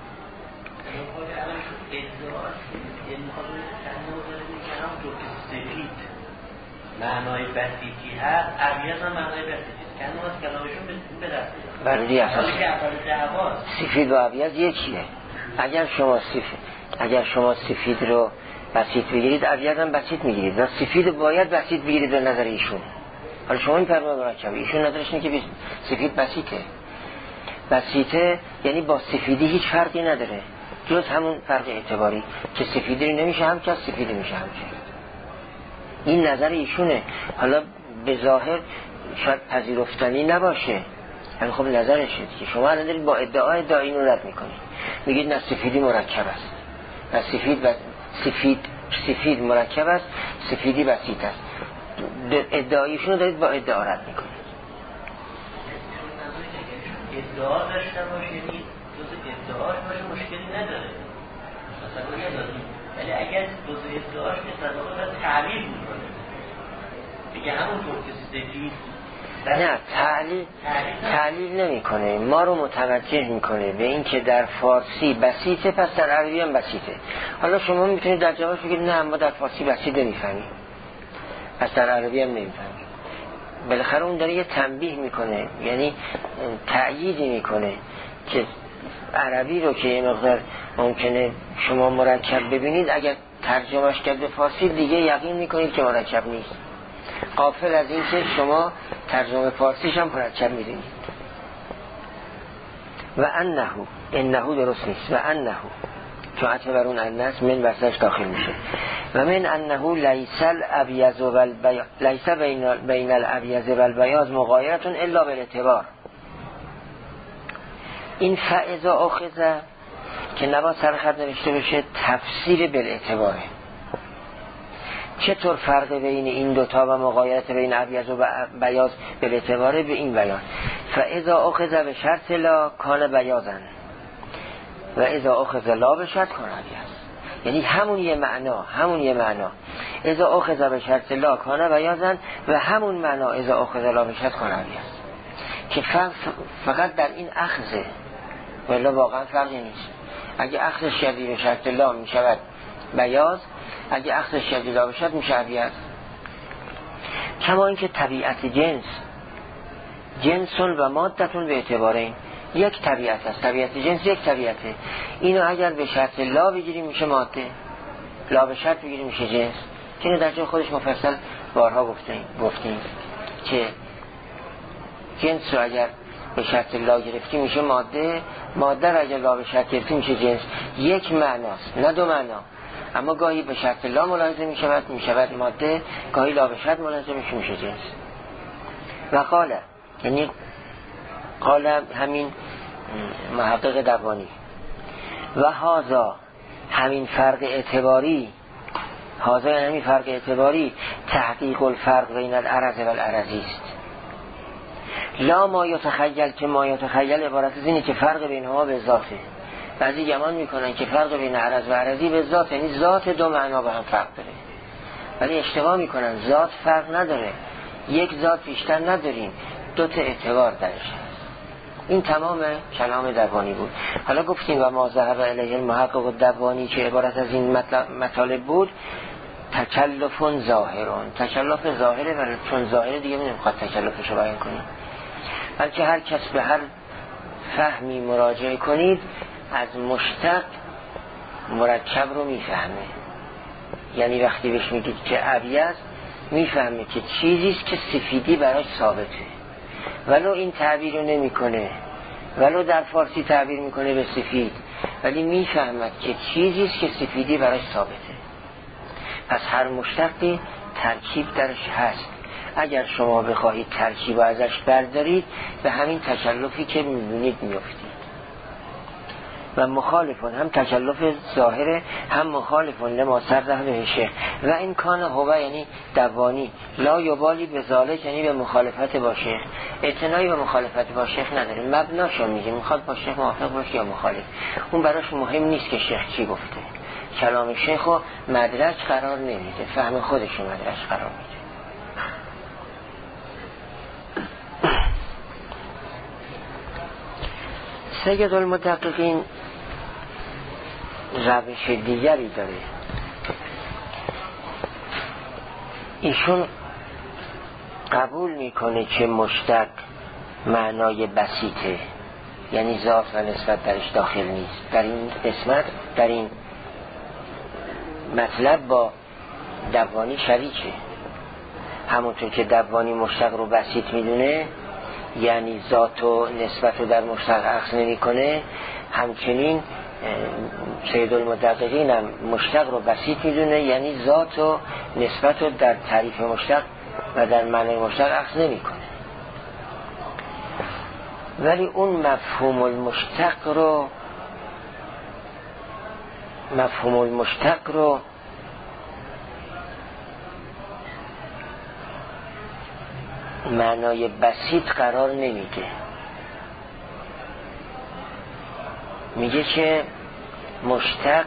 معنای بسیطی هست، عبیز هم معنای بسیطی هست، کنم از کلامشون به دست ولی اصلا سفید و عبیز یکیه. اگر شما سفید اگر شما سفید رو بسیط بگیرید، عبیز هم بسیط میگیرید و سفید باید بسیط بگیرید به نظر ایشون. حالا شما این فرما مرکبه، ایشون نظرش اینه که سفید بسیطه. بسیطه یعنی با سفیدی هیچ فرقی نداره جز همون فرق اعتباری که سفیدی نمیشه هم که سفیدی میشه هم که. این نظر ایشونه. حالا به ظاهر شاید پذیرفتنی نباشه، ولی خب نظرشه که شما الان دارید با ادعا ادعا اینو رد میکنید، میگید نه سفیدی مرکب است، نه سفید و سفید سفید مرکب است، سفیدی بسیط است. ادعایشون رو دارید با ادعا رد میکنید. ادعا داشته باشه یعنی جز ادعاش باشه مشکلی نداره، مثلا نداریم، ولی اگر جز ادعاش نیست از اون تعلیل میکنه دیگه همونطور که سفید نه تعلیل تعلیل نمیکنه، ما رو متوجه میکنه به این که در فارسی بسیطه پس در عربی هم بسیطه. حالا شما میتونید در جوابش بگید نه ما در فارسی بسیط نمیفهمیم پس در عربی هم نمیفهمیم. بالاخره اون داره یه تنبیه میکنه، یعنی تأییدی میکنه که عربی رو که یه مقدار ممکنه شما مرکب ببینید، اگر ترجمهش کرد به فارسی دیگه یقین میکنید که مرکب نیست، غافل از این که شما ترجمه فارسیش هم مرکب میدونید. و انه انه درست نیست، و انه چون عطف بر اون انس من بسش داخل میشه. و من انه لیس الابیض و البیاض لیس بین بین الابیض و البیاض مغایرتون الا بالاعتبار. این فاذا اخذ که نباید سرخط نوشته بشه، تفسیر بالاعتباره. چطور فرق بین این دوتا و مغایرت بین ابیض و بیاض بالاعتباره؟ به این بیان فاذا اخذ به شرط لا کان بیاضا و اذا اخذ لا به شرط کان ابیض. یعنی همون یه معنا، همون یه معنا اذا اخذ به شرط لا کان بیاضا و همون معنا اذا اخذ لا به شرط کان ابیض، که فرق فقط در این اخذه، ولی واقعا فرقی نیست. اگه اخذ شدی به شرط لا می شود بیاض، اگه اخذ شدی لا بشد میشه ابیض. کما اینکه طبیعت جنس جنسون و مادتون به اعتبارین یک طبیعت است، طبیعت جنس یک طبیعته. اینو اگر به شرط لا بگیریم میشه ماده، لا به شرط بگیریم میشه جنس، که اینو در جای خودش مفصل بارها گفتیم گفتیم که جنس رو اگر به شرط لا گرفتیم میشه ماده، ماده رو اگر لا به شرط گرفتیم میشه جنس. یک معناست نه دو معنا، اما گاهی به شرط لا ملاحظه می شود می شود ماده، گاهی لا به شرط ملاحظه میشه میشه جنس. و قاله یعنی قاله همین محقق دوانی. و هازا همین فرق اعتباری، هازا یعنی همین فرق اعتباری تحقیق الفرق بین العرض و العرضی است. لا ما یتخیل که ما یتخیل عبارت از اینه که فرق بینها به ذاته. بعضی گمان میکنن که فرق بین عرض و عرضی به ذات، یعنی ذات دو معنا با هم فرق داره، ولی اشتباه میکنن. ذات فرق نداره، یک ذات بیشتر نداریم، دو تا اعتبار درش هست. این تمام کلام دوانی بود. حالا گفتیم و ما ذهب الیه المحقق دوانی که عبارت از این مطالب بود، تکلفون ظاهرون، تکلف ظاهره، ولی چون ظاهره دیگه نمیخواد تکلفش رو بیان کنیم، بلکه هر کس به هر فهمی مراجعه کنید از مشتق مرکب رو میفهمه. یعنی وقتی بهش میگید که ابیض، میفهمه که چیزیست که سفیدی براش ثابته، ولو این تعبیر رو نمی کنه، ولو در فارسی تعبیر میکنه به سفید، ولی میفهمد که چیزیست که سفیدی براش ثابته. پس هر مشتقی ترکیب درش هست. اگر شما بخواهید ترکیب و ازش بردارید، به همین تکلفی که میبینید میفتید. و مخالفون، هم تکلف ظاهره هم مخالفون لما سرده به شیخ و این کان هو یعنی دوانی لا یبالی به ذالک یعنی به مخالفت با شیخ، اعتنایی به مخالفت با شیخ نداره، مبناشو میگه میخواد با شیخ موافق باشه یا مخالف، اون براش مهم نیست که شیخ چی گفته، کلام شیخو مدرج قرار نمیده، فهم خودشو مدرج قرار میده. سید المدققین روش دیگری داره، ایشون قبول میکنه که مشتق معنای بسیطه، یعنی ذات و نسبت درش داخل نیست. در این قسمت در این مطلب با دوانی شریکه، همونطور که دوانی مشتق رو بسیط میدونه یعنی ذات و نسبت رو در مشتق اخذ نمی کنه، همچنین سید المدققین هم مشتق رو بسیط میدونه یعنی ذات و نسبت رو در تعریف مشتق و در معنی مشتق اخذ نمی کنه. ولی اون مفهوم المشتق رو مفهوم المشتق رو معنای بسیط قرار نمیده، میگه که مشتق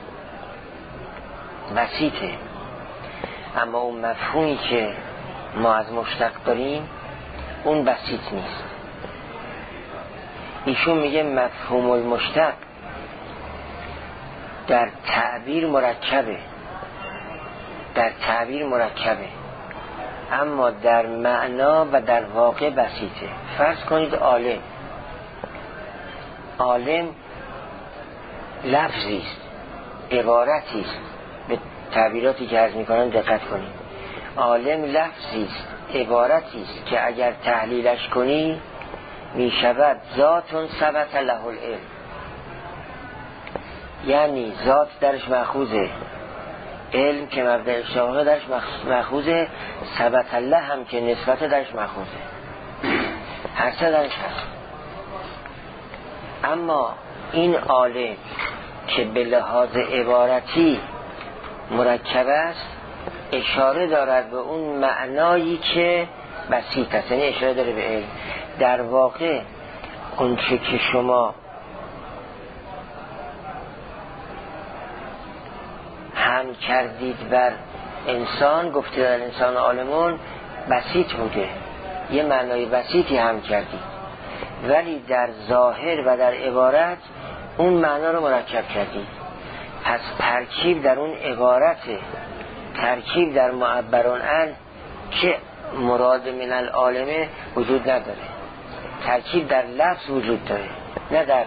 بسیطه اما اون مفهومی که ما از مشتق داریم اون بسیط نیست. ایشون میگه مفهوم المشتق در تعبیر مرکبه، در تعبیر مرکبه اما در معنا و در واقع بسیطه. فرض کنید عالم، عالم لفظی است، عبارتی است، به تعبیراتی که عرض میکنم دقت کنید. عالم لفظی است، عبارتی است که اگر تحلیلش کنی میشود ذاتون ثبت له العلم، یعنی ذات درش مأخوذه، علم که مبدأ اشتقاقه درش مأخوذه، ثبت الله هم که نسبت درش مأخوذه، هر سه درش هست. اما این عالم که به لحاظ عبارتی مرکب است اشاره دارد به اون معنایی که بسیط است، یعنی اشاره داره به علم. در واقع اون چه که شما هم کردید بر انسان، گفتید در انسان عالمون بسیط بوده، یه معنای بسیطی هم کردید، ولی در ظاهر و در عبارت اون معنا رو مرکب کردید. پس ترکیب در اون عبارته، ترکیب در معبران عن که مراد من العالمه وجود نداره، ترکیب در لفظ وجود داره نه در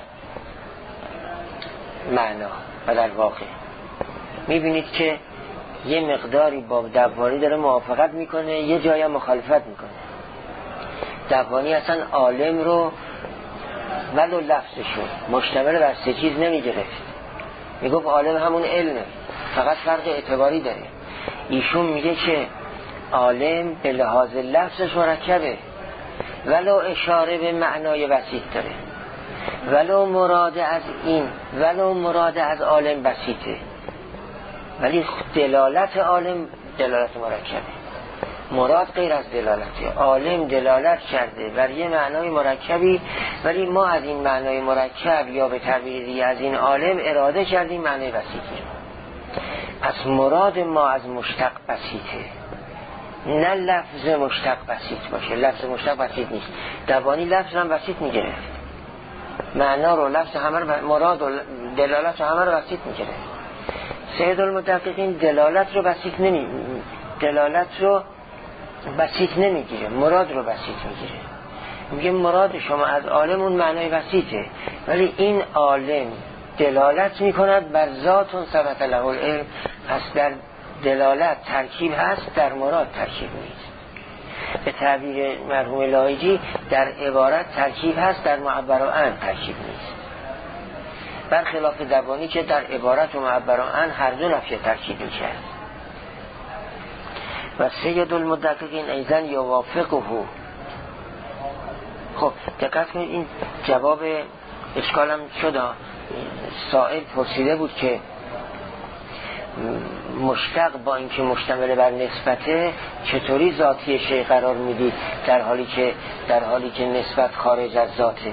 معنا و در واقع. میبینید که یه مقداری با دوانی داره موافقت میکنه، یه جایی هم مخالفت میکنه. دوانی اصلا عالم رو ولو لفظشون مشتمل بر سه چیز نمیگرفت، میگفت عالم همون علمه، فقط فرق اعتباری داره. ایشون میگه که عالم به لحاظ لفظش مرکبه، ولو اشاره به معنای بسیط داره، ولو مراد از این ولو مراد از عالم بسیطه، ولی دلالت عالم دلالت مرکبه، مراد غیر از دلالته. عالم دلالت کرده بر یه معنای مرکبی، ولی ما از این معنای مرکب یا به تعبیر دیگه از این عالم اراده کردیم معنای بسیطی. پس مراد ما از مشتق بسیطه، نه لفظ مشتق بسیط باشه. لفظ مشتق بسیط نیست، دوانی لفظ هم بسیط میگرفت، معنا رو لفظ همه رو، مراد و دلالت رو همه رو بسیط میگرفت. سید المدققین دلالت رو بسیط نمی دلالت رو بسیط نمیگیره، مراد رو بسیط میگیره. میگه مراد شما از عالم اون معنای بسیطه، ولی این عالم دلالت میکند بر ذاتون ثبت له العلم. پس در دلالت ترکیب هست، در مراد ترکیب نیست. به تعبیر مرحوم لایجی در عبارت ترکیب هست، در معبر عن ترکیب نیست، برخلاف دوانی که در عبارت و معبر عن هر دو نفی ترکیب میشه. و سید المدققین ایضا یوافقه. خب دقت کنید این جواب اشکالم شد، سائل پرسیده بود که مشتق با اینکه مشتمل بر نسبته چطوری ذاتی شیء قرار میدید در حالی که در حالی که نسبت خارج از ذاته.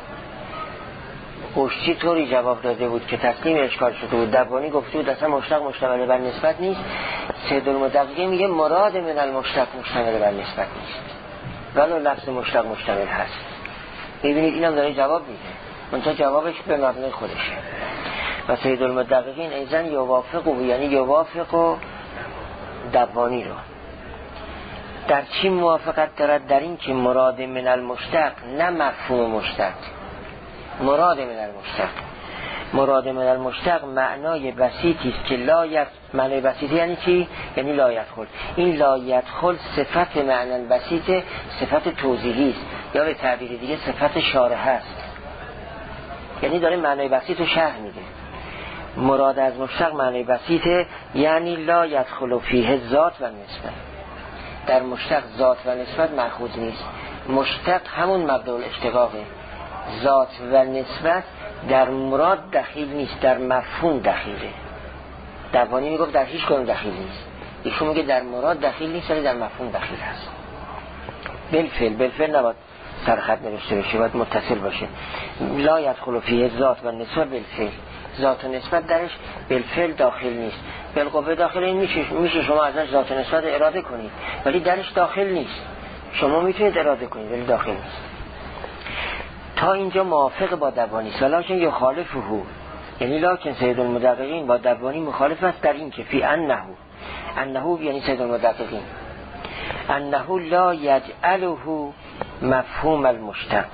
اوشتی طوری جواب داده بود که تسلیم اشکال شده بود. دبانی گفته بود اصلا مشتق مشتمل بر نسبت نیست. سید المدققی میگه مراد من المشتق مشتمل بر نسبت نیست ولو لفظ مشتق مشتمل هست. ببینید اینم داره جواب میده، منتها جوابش به مبنای خودشه. و سید المدققین ایزن یوافق و یعنی یوافق و دبانی رو در چی موافقت دارد؟ در این که مراد من المشتق نه مفهوم مشتق. مراد من المشتق مراد من المشتق معنای بسیطی است که لا یت معنای بسیطی یعنی چی؟ یعنی لا یدخل. این لا یدخل صفت معنی بسیط، صفت توضیحی است یا به تعبیر دیگه صفت شارح است، یعنی داره معنای بسیط رو شرح میده. مراد از مشتق معنای بسیطه یعنی لا یدخل فیه ذات و نسبت. در مشتق ذات و نسبت مأخوذ نیست. مشتق همون مبدأ الاشتقاقه. ذات و نسبت در مراد دخیل نیست، در مفهوم دخیله. دبانی میگفت در هیچ کدوم دخیل نیست، ایشون میگه در مراد دخیل نیست ولی در مفهوم دخیل هست. بالفعل بالفعل نباید سرخط نوشته بشه، باید متصل باشه. لا یدخل فیه ذات و نسبت بالفعل. ذات و نسبت درش بالفعل داخل نیست. بالقوه داخل این میشه میشه شما ازش ذات و نسبت اراده کنید ولی درش داخل نیست. شما میتونید اراده کنید ولی داخل نیست. تا اینجا موافق با دبانی است، ولکن یخالفه، یعنی لکن سید المدققین با دبانی مخالف است در این که فی انه انه یعنی سید المدققین انه لا یجعله مفهوم المشتق.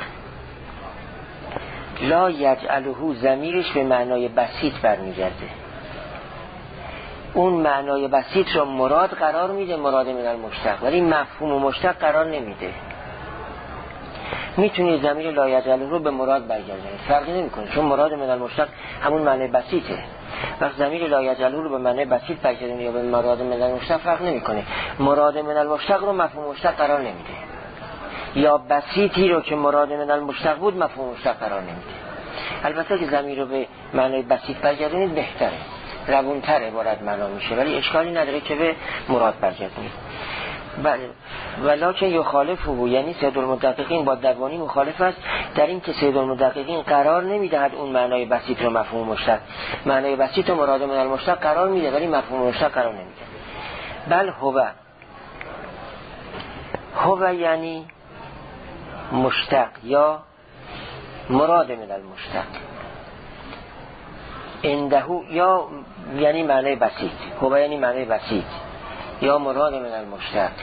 لا یجعله ضمیرش به معنای بسیط برمیگرده. اون معنای بسیط رو مراد قرار میده، مراد من المشتق، ولی مفهوم مشتق قرار نمیده. میتونی ضمیر لا یجعله رو به مراد برگردونید، فرقی نمیکنه، چون مراد من المشتق همون معنی بسیطه. وقت ضمیر لا یجعله رو به معنی بسیط برگردونید یا به مراد من المشتق فرق نمیکنه. مراد من المشتق رو مفهوم مشتق قرار نمیده، یا بسیطی رو که مراد من المشتق بود مفهوم مشتق قرار نمیده. البته که ضمیر رو به معنی بسیط برگردونید بهتره، روونتر عبارت معنا میشه، ولی اشکالی نداره که به مراد برگردونید. بله، ولکن یخالفه، یعنی سید المدققین با دبانی مخالف است در این که سید المدققین قرار نمیدهد اون معنای بسیط رو مفهوم مشتق، معنای بسیط رو مراد من المشتق قرار میده ولی مفهوم مشتق قرار نمیده. بل هو هو یعنی مشتق یا مراد من المشتق. عنده یا یعنی معنای بسیط، هو یعنی معنای بسیط یا مراد من المشتق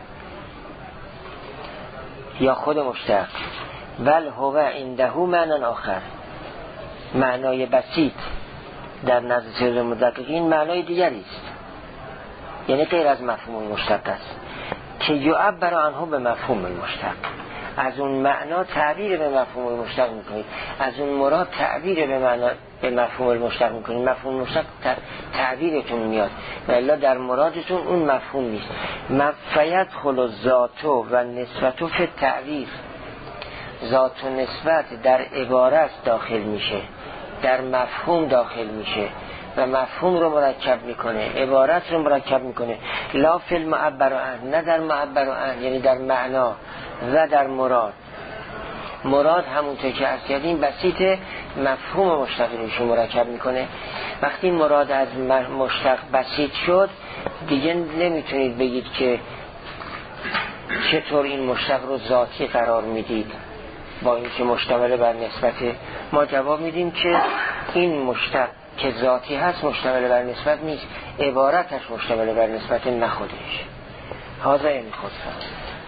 یا خود مشتق. بل هو عنده معنی آخر، معنای بسیط در نزد سید المدققین معنای دیگری است، یعنی غیر از مفهوم مشتق است که یعبر عنه به مفهوم المشتق. از اون معنا تعبیر به مفهوم المشتق میکنید، از اون مراد تعبیر به معنا به مفهوم المشتق میکنید. مفهوم المشتق تعبیرتون میاد و الا در مرادتون اون مفهوم نیست. مفیدخل الذات و نسبت فی التعبیر. ذات و نسبت در عبارت داخل میشه، در مفهوم داخل میشه و مفهوم رو مرکب میکنه، عبارت رو مرکب میکنه. لا فی المعبر عنه، نه در معبر عنه یعنی در معنا و در مراد. مراد همونطور که عرض کردیم بسیط، مفهوم مشتق رو مرکب میکنه. وقتی مراد از مشتق بسیط شد دیگه نمیتونید بگید که چطور این مشتق رو ذاتی قرار میدید با اینکه مشتمل بر نسبته. ما جواب میدیم که این مشتق که ذاتی هست مشتمل بر نسبت نیست، عبارتش مشتمل بر نسبت نه خودش. حاضر این خود